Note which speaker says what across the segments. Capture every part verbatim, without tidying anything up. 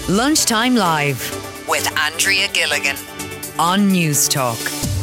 Speaker 1: Lunchtime Live with Andrea Gilligan on News Talk.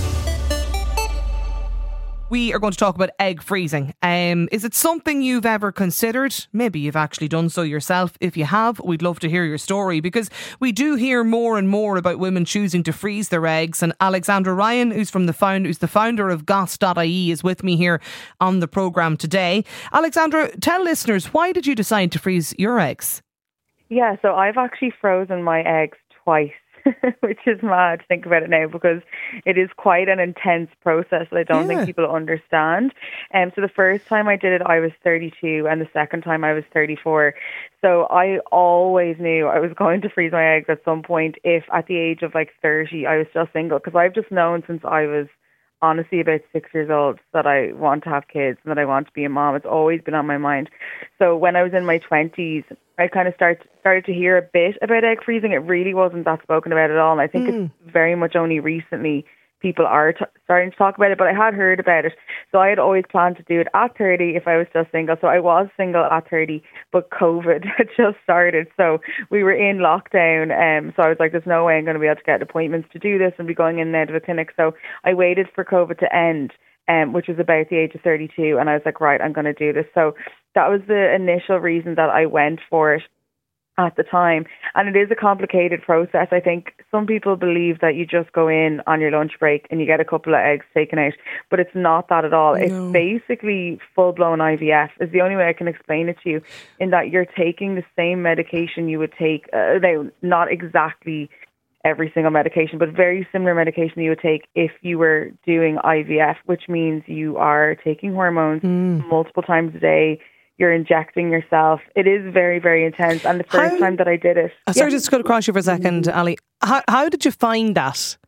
Speaker 2: We are going to talk about egg freezing. Um, is it something you've ever considered? Maybe you've actually done so yourself. If you have, we'd love to hear your story, because we do hear more and more about women choosing to freeze their eggs. And Alexandra Ryan, who's from the found, who's the founder of Goss dot I E, is with me here on the programme today. Alexandra, tell listeners, why did you decide to freeze your eggs?
Speaker 3: Yeah, so I've actually frozen my eggs twice. Which is mad to think about it now, because it is quite an intense process that I don't yeah. think people understand. Um, so the first time I did it, I was thirty-two, and the second time I was thirty-four. So I always knew I was going to freeze my eggs at some point if at the age of like thirty I was still single, because I've just known since I was honestly about six years old that I want to have kids and that I want to be a mom. It's always been on my mind. So when I was in my twenties, I kind of start, started to hear a bit about egg freezing. It really wasn't that spoken about at all. And I think mm. it's very much only recently people are t- starting to talk about it, but I had heard about it. So I had always planned to do it at thirty if I was still single. So I was single at thirty, but COVID had just started. So we were in lockdown. Um, so I was like, there's no way I'm going to be able to get appointments to do this and be going in and out of a clinic. So I waited for COVID to end, um, which was about the age of thirty-two. And I was like, right, I'm going to do this. So that was the initial reason that I went for it at the time. And it is a complicated process. I think some people believe that you just go in on your lunch break and you get a couple of eggs taken out, but it's not that at all. No. It's basically full-blown I V F is the only way I can explain it to you, in that you're taking the same medication you would take, uh, no, not exactly every single medication, but very similar medication you would take if you were doing I V F, which means you are taking hormones mm. multiple times a day. You're injecting yourself. It is very, very intense. And the first how, time that I did it...
Speaker 2: Uh, sorry, yeah. just to cut across you for a second, Ali. How, how did you find that?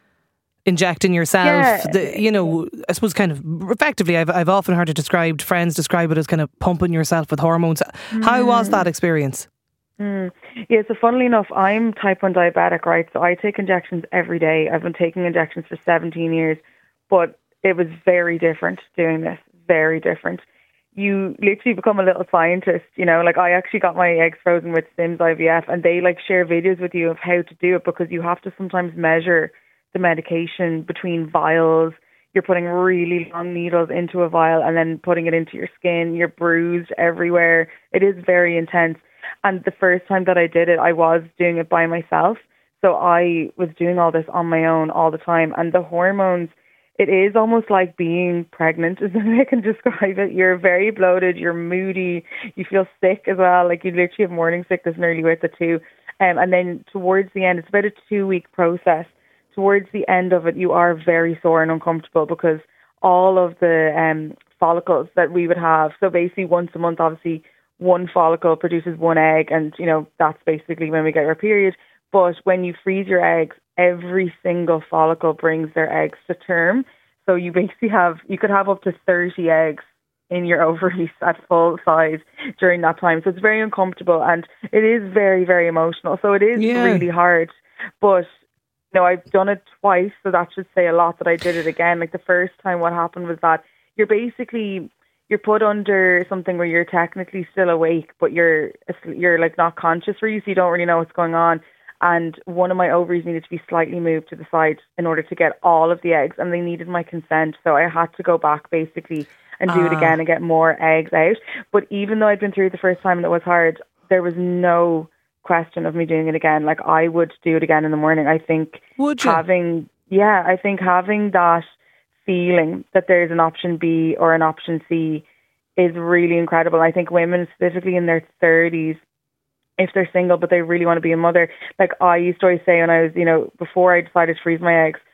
Speaker 2: Injecting yourself, yeah. the, you know, I suppose kind of effectively, I've I've often heard it described, friends describe it as kind of pumping yourself with hormones. Mm. How was that experience?
Speaker 3: Mm. Yeah, so funnily enough, I'm type one diabetic, right? So I take injections every day. I've been taking injections for seventeen years, but it was very different doing this, very different. You literally become a little scientist, you know, like I actually got my eggs frozen with Sims I V F, and they like share videos with you of how to do it, because you have to sometimes measure the medication between vials. You're putting really long needles into a vial and then putting it into your skin. You're bruised everywhere. It is very intense. And the first time that I did it, I was doing it by myself. So I was doing all this on my own all the time. And the hormones, it is almost like being pregnant, is the way I can describe it. You're very bloated, you're moody, you feel sick as well. Like you literally have morning sickness nearly with it too. Um, and then towards the end, it's about a two-week process. Towards the end of it, you are very sore and uncomfortable, because all of the um, follicles that we would have, so basically once a month, obviously, one follicle produces one egg, and, you know, that's basically when we get our period. But when you freeze your eggs, every single follicle brings their eggs to term. So you basically have, you could have up to thirty eggs in your ovaries at full size during that time. So it's very uncomfortable, and it is very, very emotional. So it is yeah. really hard. But, you know, I've done it twice, so that should say a lot that I did it again. Like the first time, what happened was that you're basically, you're put under something where you're technically still awake, but you're, you're like not conscious really, so you don't really know what's going on. And one of my ovaries needed to be slightly moved to the side in order to get all of the eggs, and they needed my consent. So I had to go back basically and do ah. it again and get more eggs out. But even though I'd been through it the first time and it was hard, there was no question of me doing it again. Like I would do it again in the morning. I think
Speaker 2: would you?
Speaker 3: having, yeah, I think having that feeling that there's an option B or an option C is really incredible. I think women, specifically in their thirties, if they're single but they really want to be a mother, like I used to always say when I was, you know, before I decided to freeze my eggs,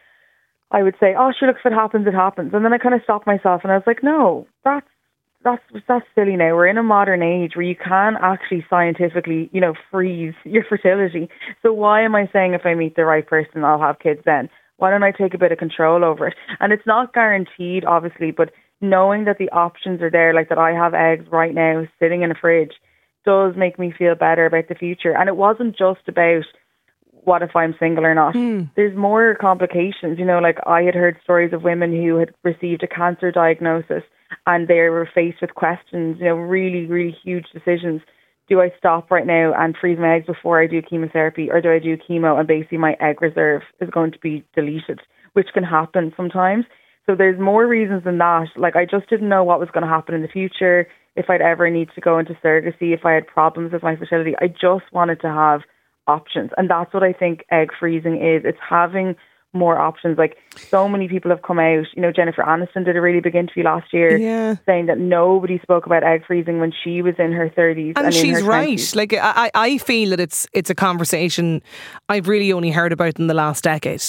Speaker 3: I would say, oh sure, look, if it happens, it happens. And then I kind of stopped myself and I was like, no, that's that's that's silly now. We're in a modern age where you can actually scientifically, you know, freeze your fertility. So why am I saying if I meet the right person I'll have kids then? Why don't I take a bit of control over it? And it's not guaranteed, obviously, but knowing that the options are there, like that I have eggs right now sitting in a fridge, does make me feel better about the future. And it wasn't just about what if I'm single or not. Mm. There's more complications. You know, like I had heard stories of women who had received a cancer diagnosis and they were faced with questions, you know, really, really huge decisions. do I stop right now and freeze my eggs before I do chemotherapy, or do I do chemo and basically my egg reserve is going to be deleted, which can happen sometimes. So there's more reasons than that. Like, I just didn't know what was going to happen in the future, if I'd ever need to go into surrogacy, if I had problems with my fertility. I just wanted to have options. And that's what I think egg freezing is. It's having more options. Like, so many people have come out, you know, Jennifer Aniston did a really big interview last year
Speaker 2: yeah.
Speaker 3: saying that nobody spoke about egg freezing when she was in her thirties.
Speaker 2: And,
Speaker 3: and
Speaker 2: she's
Speaker 3: in her
Speaker 2: right.
Speaker 3: twenties.
Speaker 2: Like, I, I feel that it's it's a conversation I've really only heard about in the last decade.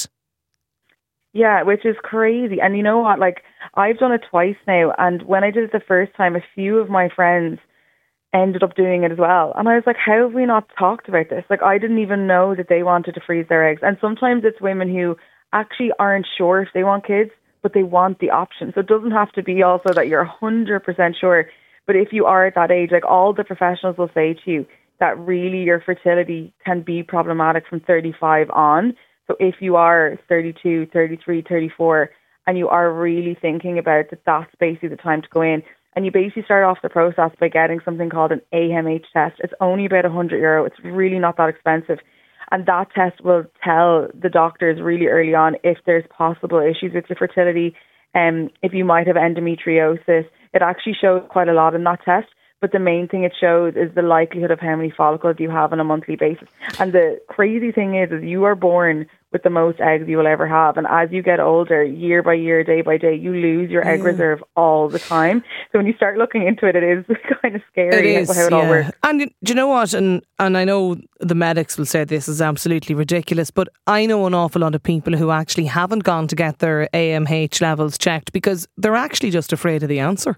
Speaker 3: Yeah, which is crazy. And you know what? Like, I've done it twice now. And when I did it the first time, a few of my friends ended up doing it as well. And I was like, how have we not talked about this? Like, I didn't even know that they wanted to freeze their eggs. And sometimes it's women who actually aren't sure if they want kids, but they want the option. So it doesn't have to be also that you're one hundred percent sure. But if you are at that age, like, all the professionals will say to you that really your fertility can be problematic from thirty-five on. So if you are thirty-two, thirty-three, thirty-four, and you are really thinking about that, that's basically the time to go in. And you basically start off the process by getting something called an A M H test. It's only about one hundred euro. It's really not that expensive. And that test will tell the doctors really early on if there's possible issues with your fertility, um, if you might have endometriosis. It actually shows quite a lot in that test. But the main thing it shows is the likelihood of how many follicles you have on a monthly basis. And the crazy thing is, is you are born with the most eggs you will ever have. And as you get older, year by year, day by day, you lose your egg
Speaker 2: yeah.
Speaker 3: reserve all the time. So when you start looking into it, it is kind of scary
Speaker 2: it is,
Speaker 3: how it
Speaker 2: yeah.
Speaker 3: all works.
Speaker 2: And do you know what? And and I know the medics will say this is absolutely ridiculous, but I know an awful lot of people who actually haven't gone to get their A M H levels checked because they're actually just afraid of the answer.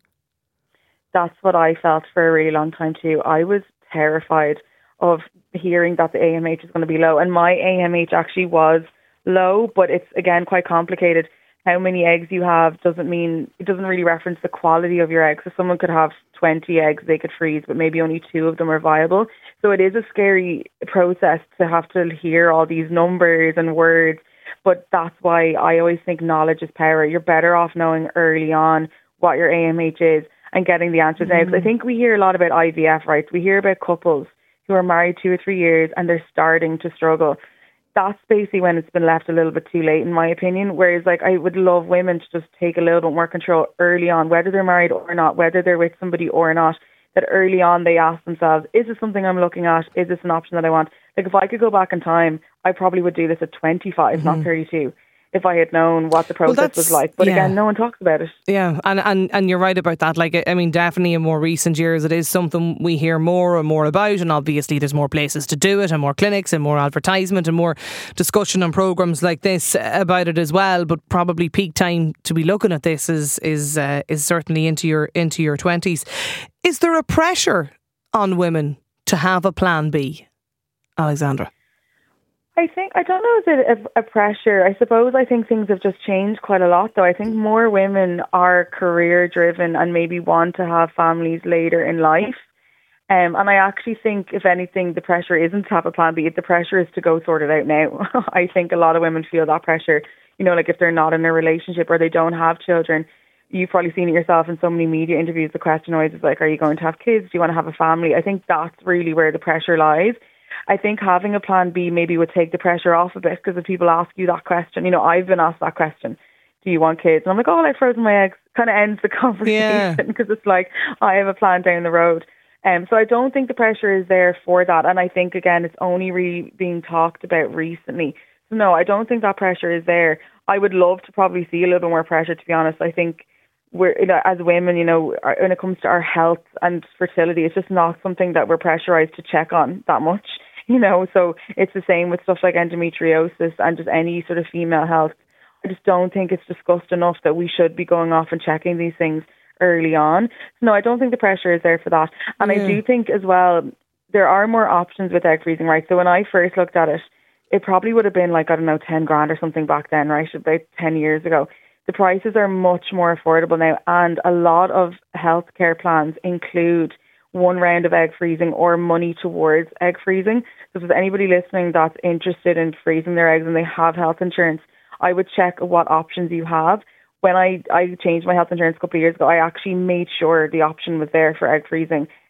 Speaker 3: That's what I felt for a really long time too. I was terrified of hearing that the A M H is going to be low. And my A M H actually was low, but it's, again, quite complicated. How many eggs you have doesn't mean, it doesn't really reference the quality of your eggs. So someone could have twenty eggs they could freeze, but maybe only two of them are viable. So it is a scary process to have to hear all these numbers and words. But that's why I always think knowledge is power. You're better off knowing early on what your A M H is and getting the answers now. Because I think we hear a lot about I V F, right? We hear about couples who are married two or three years and they're starting to struggle. That's basically when it's been left a little bit too late, in my opinion. Whereas, like, I would love women to just take a little bit more control early on, whether they're married or not, whether they're with somebody or not, that early on they ask themselves, is this something I'm looking at? Is this an option that I want? Like, if I could go back in time, I probably would do this at twenty-five, mm-hmm. not thirty-two. If I had known what the process well, was like. But yeah. again, no one talks about it.
Speaker 2: Yeah, and, and and you're right about that. Like, I mean, definitely in more recent years, it is something we hear more and more about. And obviously there's more places to do it and more clinics and more advertisement and more discussion on programmes like this about it as well. But probably peak time to be looking at this is is uh, is certainly into your into your twenties. Is there a pressure on women to have a plan B, Alexandra?
Speaker 3: I think, I don't know if it's a, a pressure. I suppose I think things have just changed quite a lot, though. I think more women are career driven and maybe want to have families later in life. Um, and I actually think, if anything, the pressure isn't to have a plan B. The pressure is to go sort it out now. I think a lot of women feel that pressure. You know, like if they're not in a relationship or they don't have children, you've probably seen it yourself in so many media interviews. The question always is like, are you going to have kids? Do you want to have a family? I think that's really where the pressure lies. I think having a plan B maybe would take the pressure off a bit, because if people ask you that question, you know, I've been asked that question, do you want kids? And I'm like, oh, I've frozen my eggs. Kind of ends the conversation because yeah. it's like, I have a plan down the road. Um, so I don't think the pressure is there for that. And I think, again, it's only really being talked about recently. So no, I don't think that pressure is there. I would love to probably see a little bit more pressure, to be honest. I think we're, you know, as women, you know, when it comes to our health and fertility, it's just not something that we're pressurized to check on that much. You know, so it's the same with stuff like endometriosis and just any sort of female health. I just don't think it's discussed enough that we should be going off and checking these things early on. So no, I don't think the pressure is there for that. And yeah. I do think as well, there are more options with egg freezing, right? So when I first looked at it, it probably would have been like, I don't know, ten grand or something back then, right? About ten years ago. The prices are much more affordable now. And a lot of healthcare plans include one round of egg freezing or money towards egg freezing. So if there's anybody listening that's interested in freezing their eggs and they have health insurance, I would check what options you have. When I, I changed my health insurance a couple of years ago, I actually made sure the option was there for egg freezing.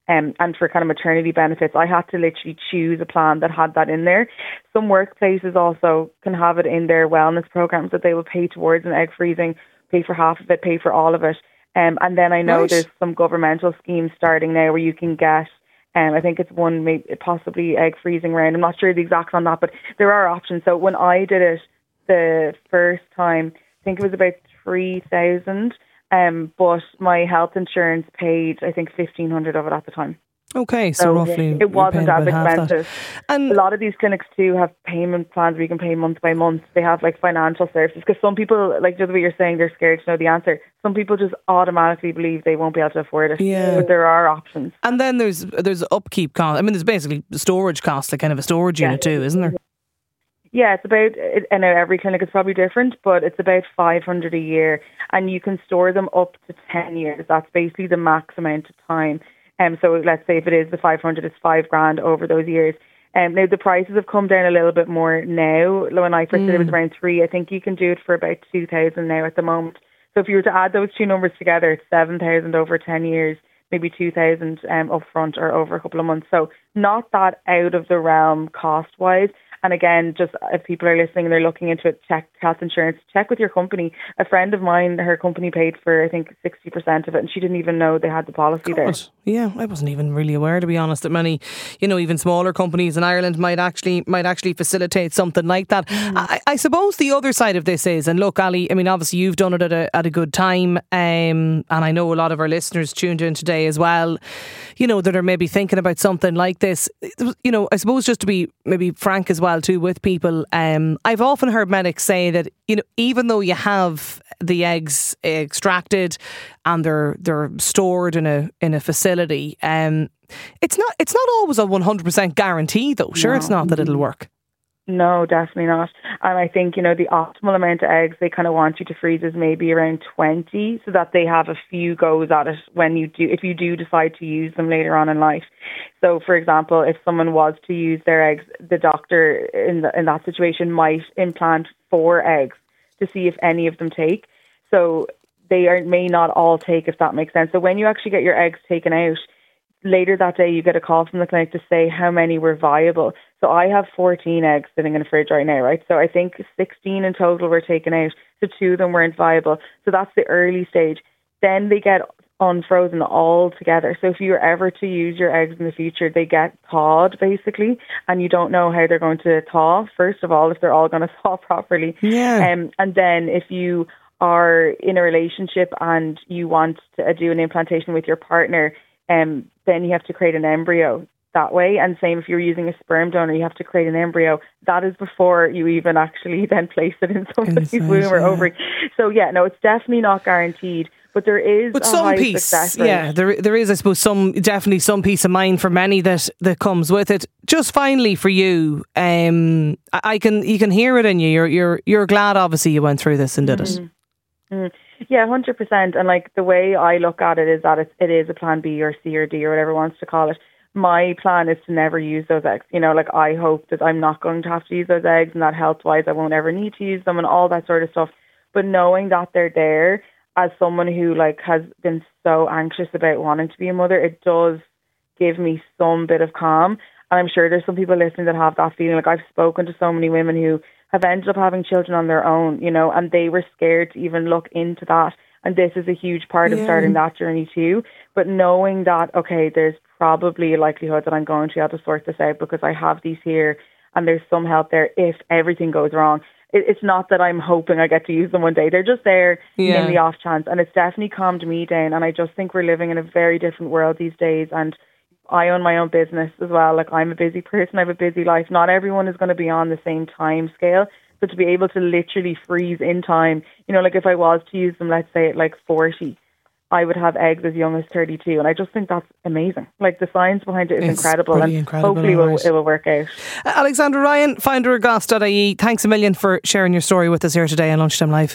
Speaker 3: Um, and for kind of maternity benefits, I had to literally choose a plan that had that in there. Some workplaces also can have it in their wellness programs that they will pay towards an egg freezing, pay for half of it, pay for all of it. Um, and then I know
Speaker 2: Right.
Speaker 3: there's some governmental schemes starting now where you can get, um, I think it's one, maybe possibly egg freezing round. I'm not sure the exact on that, but there are options. So when I did it the first time, I think it was about three thousand. Um, but my health insurance paid, I think, fifteen hundred of it at the time.
Speaker 2: Okay, so,
Speaker 3: So
Speaker 2: roughly
Speaker 3: it wasn't
Speaker 2: you're
Speaker 3: as
Speaker 2: paying about half that.
Speaker 3: expensive.
Speaker 2: And
Speaker 3: A lot of these clinics too have payment plans where you can pay month by month. They have like financial services because some people, like just what you're saying, they're scared to know the answer. Some people just automatically believe they won't be able to afford it.
Speaker 2: Yeah.
Speaker 3: But there are options.
Speaker 2: and then there's there's upkeep cost. I mean, there's basically storage costs, like kind of a storage
Speaker 3: Yeah.
Speaker 2: unit too, isn't there?
Speaker 3: Yeah, it's about, I know every clinic is probably different, but it's about five hundred a year, and you can store them up to ten years. That's basically the max amount of time. Um, so let's say if it is the five hundred, it's five grand over those years. Um, now the prices have come down a little bit more now. When I first did it, it was around three. I think you can do it for about two thousand now at the moment. So if you were to add those two numbers together, it's seven thousand over ten years, maybe two thousand um, upfront or over a couple of months. So not that out of the realm cost-wise. And again, just if people are listening and they're looking into it, check health insurance, check with your company. A friend of mine, her company paid for, I think, sixty percent of it, and she didn't even know they had the policy there.
Speaker 2: God. Yeah, I wasn't even really aware, to be honest, that many, you know, even smaller companies in Ireland might actually might actually facilitate something like that. Mm. I, I suppose the other side of this is, and look, Ali, I mean, obviously you've done it at a at a good time, um, and I know a lot of our listeners tuned in today as well, you know, that are maybe thinking about something like this. You know, I suppose just to be maybe frank as well too with people, um, I've often heard medics say that, you know, even though you have the eggs extracted and they're they're stored in a in a facility, um, it's not it's not always a one hundred percent guarantee though. Sure,
Speaker 3: No.
Speaker 2: it's not that it'll work.
Speaker 3: No, definitely not. And I think, you know, the optimal amount of eggs they kind of want you to freeze is maybe around twenty, so that they have a few goes at it when you do, if you do decide to use them later on in life. So, for example, if someone was to use their eggs, the doctor in the, in that situation might implant four eggs to see if any of them take. So they are, may not all take, if that makes sense. So when you actually get your eggs taken out, later that day you get a call from the clinic to say how many were viable. So I have fourteen eggs sitting in the fridge right now, right? So I think sixteen in total were taken out. So two of them weren't viable. So that's the early stage. Then they get unfrozen all together. So if you were ever to use your eggs in the future, they get thawed basically, and you don't know how they're going to thaw. First of all, if they're all going to thaw properly.
Speaker 2: Yeah.
Speaker 3: Um, and then if you are in a relationship and you want to uh, do an implantation with your partner, um, then you have to create an embryo that way. And same if you're using a sperm donor, you have to create an embryo. That is before you even actually then place it in somebody's
Speaker 2: Inside,
Speaker 3: womb or
Speaker 2: yeah.
Speaker 3: ovary. So yeah, no, it's definitely not guaranteed. But there is
Speaker 2: But
Speaker 3: a
Speaker 2: some
Speaker 3: high
Speaker 2: peace,
Speaker 3: success rate.
Speaker 2: yeah, there there is, I suppose, some definitely some peace of mind for many that, that comes with it. Just finally for you, um, I, I can you can hear it in you. You're you're you're glad, obviously, you went through this and did
Speaker 3: Mm-hmm.
Speaker 2: it.
Speaker 3: Mm. Yeah, one hundred percent. And like the way I look at it is that it, it is a plan B or C or D or whatever wants to call it. My plan is to never use those eggs. You know, like I hope that I'm not going to have to use those eggs and that health-wise I won't ever need to use them and all that sort of stuff. But knowing that they're there, as someone who like has been so anxious about wanting to be a mother, it does give me some bit of calm. And I'm sure there's some people listening that have that feeling. Like I've spoken to so many women who have ended up having children on their own, you know, and they were scared to even look into that. And this is a huge part of
Speaker 2: Yeah.
Speaker 3: starting that journey too. But knowing that, okay, there's probably a likelihood that I'm going to be able to sort this out because I have these here and there's some help there if everything goes wrong. It, it's not that I'm hoping I get to use them one day. They're just there
Speaker 2: Yeah.
Speaker 3: in the off chance. And it's definitely calmed me down. And I just think we're living in a very different world these days. And I own my own business as well. Like I'm a busy person. I have a busy life. Not everyone is going to be on the same time scale. So to be able to literally freeze in time, you know, like if I was to use them, let's say at like forty, I would have eggs as young as thirty-two. And I just think that's amazing. Like the science behind it is
Speaker 2: It's
Speaker 3: incredible.
Speaker 2: pretty
Speaker 3: And
Speaker 2: incredible,
Speaker 3: hopefully it will,
Speaker 2: right.
Speaker 3: it will work out.
Speaker 2: Uh, Alexandra Ryan, founder of Goss dot I E, thanks a million for sharing your story with us here today on Lunchtime Live.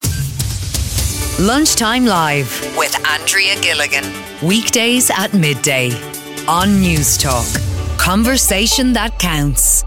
Speaker 1: Lunchtime Live with Andrea Gilligan. Weekdays at midday on News Talk. Conversation that counts.